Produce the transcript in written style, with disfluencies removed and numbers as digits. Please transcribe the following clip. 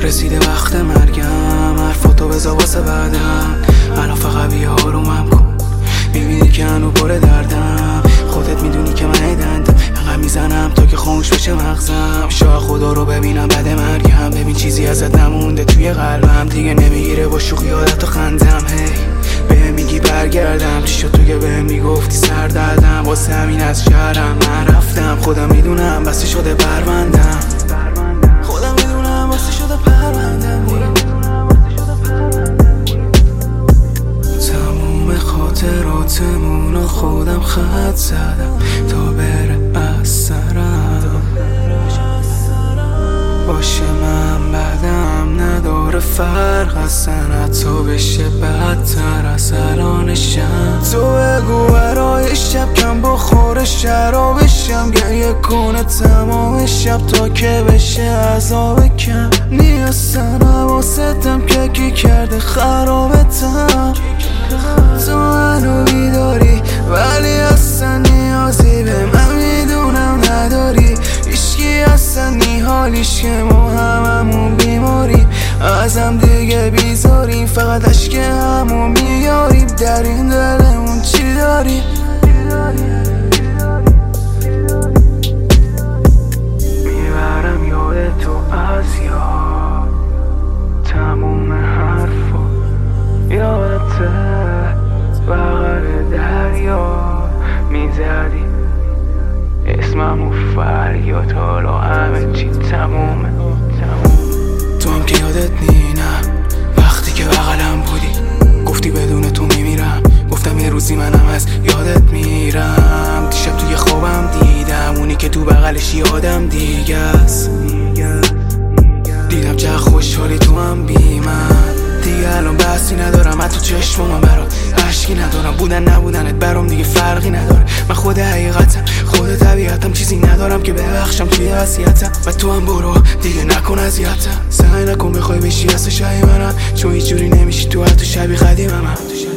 رسیده وقت مرگم، حرفاتو بذار واسه بعدم. الان فقط بیا آرومم کن، میبینی که هنو پر دردم. خودت میدونی که من دندم، انقدر میزنم تا که خاموش بشه مغزم. شاید خدا رو ببینم بعد مرگم، ببین چیزی ازت نمونده توی قلبم. دیگه نمیگیره با شوخی عادت و خندم. هی بهم میگی برگردم، چی شد تو که بهم میگفتی سر دردم؟ واسه همین از شهرم من رفتم. خودم میدونم بسته شده پروندم، خودم میدونم بسته شده پروندم. تموم خاطراتمونو خودم خط زدم تا بره از سرم. باشه من بعدم نداره فرق، اصلا تو بشه بدتر از الانشم. تو بگو برای شب کم بخور شرابشم، گریه کنه تمام شب تا که بشه عذاب کم. نیستن حواستم که کی کرده خرابتم. تو منو بیداری ولی اصلا نیازی به من میدونم نداری. هیچکی اصلا نیحالیش که ما هممون بیماریم، ازم دیگه بیزاریم، فقط عشق همو میاریم. در این دلمون چی داریم؟ میبرم یاد تو از یاد، تموم حرفا یادته بغل دریا میزدی اسممو فریاد. حالا همه چی تمومه. تو هم که یادت نینم وقتی که بغلم بودی، گفتی بدون تو میمیرم. گفتم یه روزی منم از یادت میرم. دیشب توی خوابم دیدم اونی که تو بغلش یادم دیگه است. دیدم چه خوشحالی تو هم بی من. دیگه الان بحثی ندارم، حتی چشمم برات عشقی ندارم. بودن نبودنت برام دیگه فرقی نداره. من خود حقیقتم، خود طبیعتم، چیزی ندارم که ببخشم توی وصیتم. و تو هم برو دیگه نکن اذیتم. سعی نکن بخوای بشی اصلا شبیه منم، چون هیچ جوری نمیشی تو حتی شبیه قدیمم.